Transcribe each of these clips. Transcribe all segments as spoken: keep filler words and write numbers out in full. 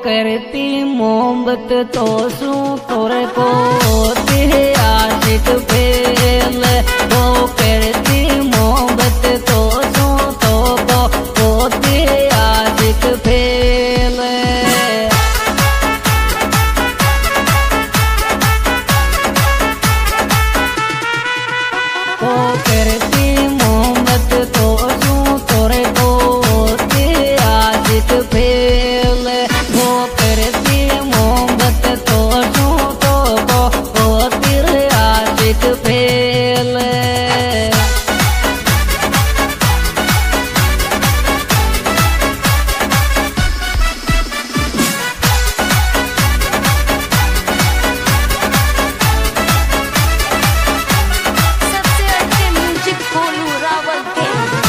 करती मोहब्बत तो सू तोरे को तेरे आशिक फेल वो करती मोहब्बत तो सू तो को वो तेरे आशिक फेल वो करती मोहब्बत तो सू तोरे को तेरे आशिक फेल वो करती मोहब्बत तो सू तो को वो तेरे आशिक फेल सबसे अच्छे म्यूजिक गोलू रावल के।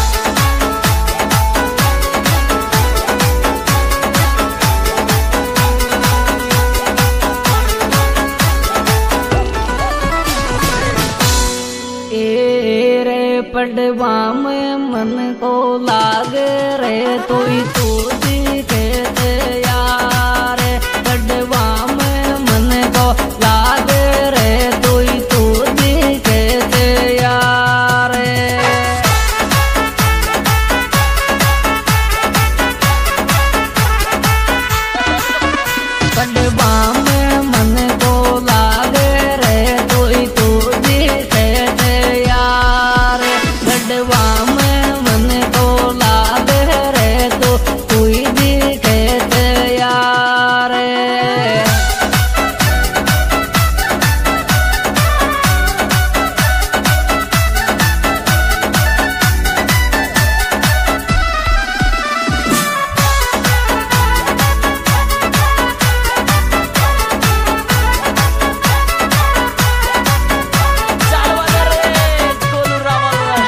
ए रे पडवा में मन को लाग रे तू तू दिखे यार पडवा में मन को लाग रे तू तू दिखे यार पडवा में मन को लाग रे तू तू दिखे यार पडवा में मन को लाग रे तू तू दिखे यार गोलू रावल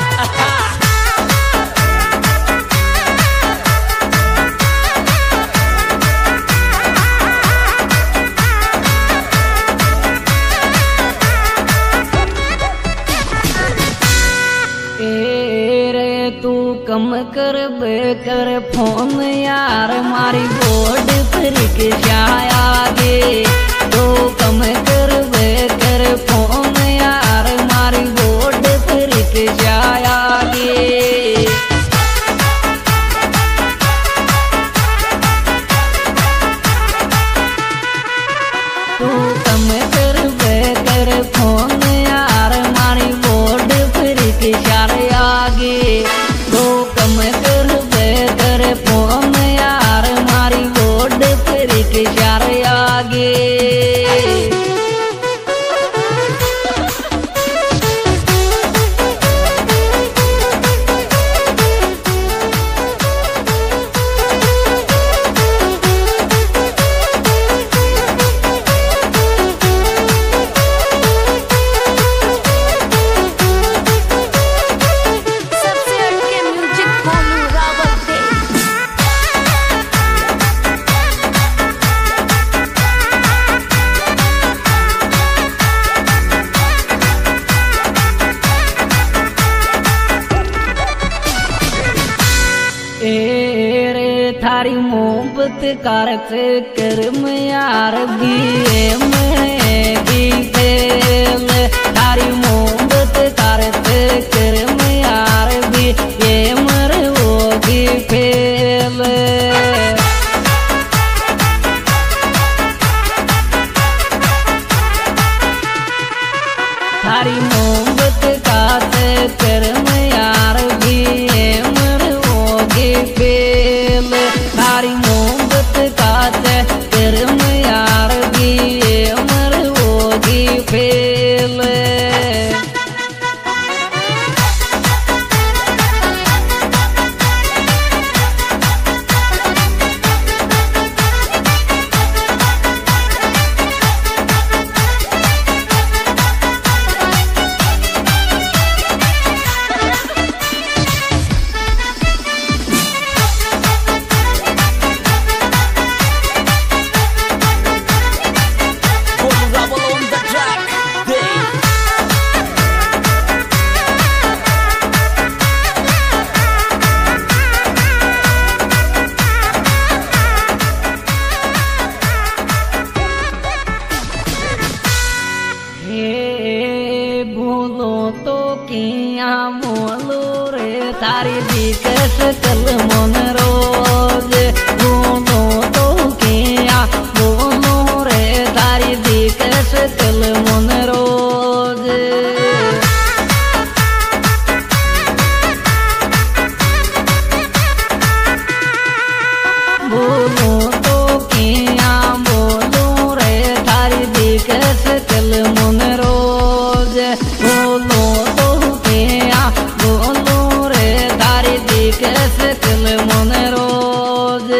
ए रे तू कम कर बे कर फोन यार मारी बोर्ड परीक्षा आगे तू कम कर बे कर फोन यार मारी बोर्ड परीक्षा आगे तू कम कर बे कर फोन यार मारी बोर्ड परीक्षा आगे तू कम कर बे कर फोन यार मारी बोर्ड परीक्षा आगे सबसे अच्छे म्यूजिक गोलू रावल के। ए रे थारी मोहब्बत कारक कर्म यार बीए में भी फेल थारी मोहब्बत कारक कर्म यार भी ये मर होगी फेल थारी मोहब्बत का कर्म यार भी ये मर होगी फेल थारी मोहब्बत का कर्म यार भी ये मर होगी फेल सकल मन रोज बोलो तो किया बोलो रे तारी दिख सकल मन रोज बोलो तो किया बोलो रे तारी दिख सकल मन रोज बोलो तो किया बोलो रे तारी दिख सकल मन रोज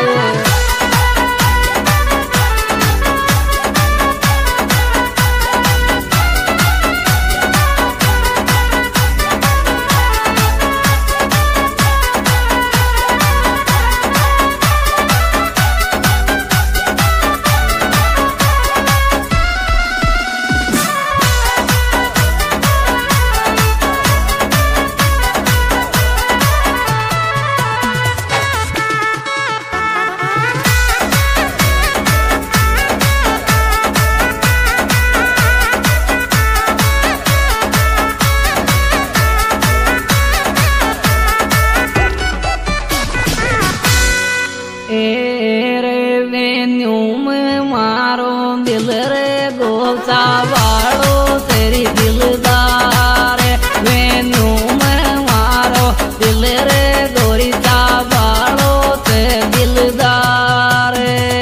दिल रे गोचा वालो तेरी दिलदार वेन्यू में मारो दिल रे गोरी चा वालो ते दिलदार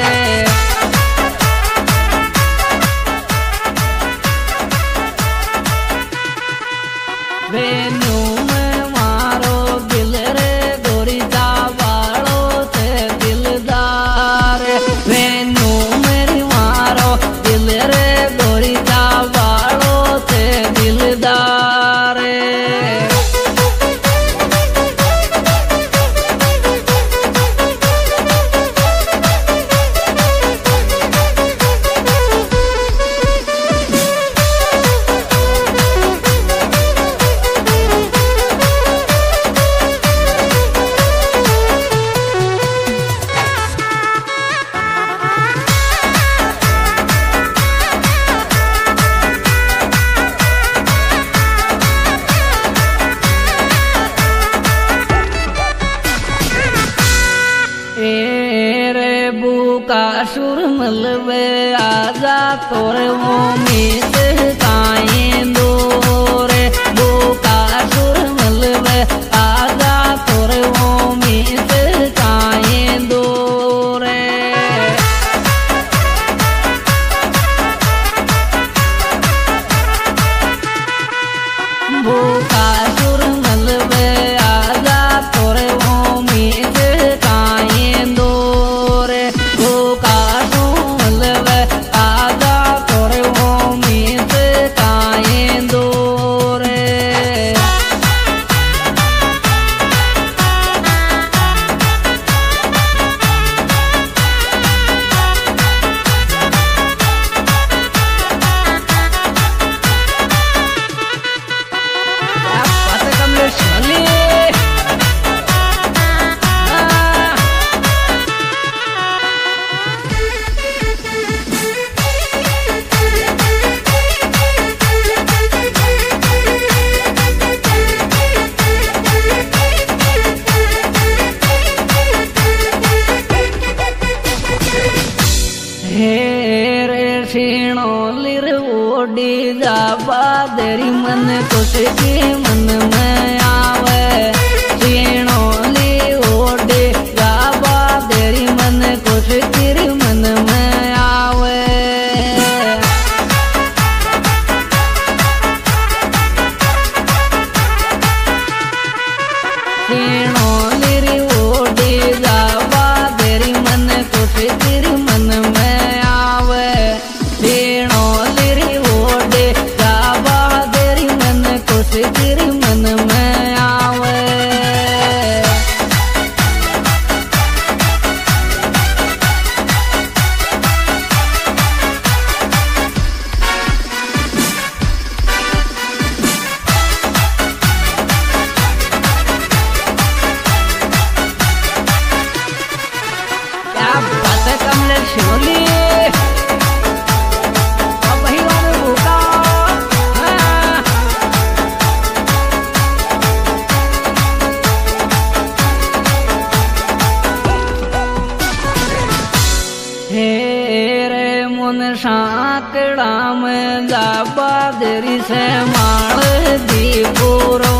वेन्यू में मारो दिल रे गोरी चा वालो ते दिलदार वेन्यू मेरी मारो दिल रे गोरी चा वालो ते दिलदार का सुर मलवे आजा तोरे वो मीत काए दोरे वो का सुर मलवे आजा तोरे वो मीत काए दोरे वो का सुर मलवे आजा तोरे वो मीत काए दोरे आजा तोरे वो मीत काए दोरे ओडी जाबा तेरी मन कुछ की मन में आवे सीणो ली ओडी जाबा तेरी मन कुछ की मन में आवे सीणो ली ओडी जाबा तेरी मन कुछ की मन में आवे सीणो तेरी मन सांकड़ा में जा बाजरी से माल दी पूरो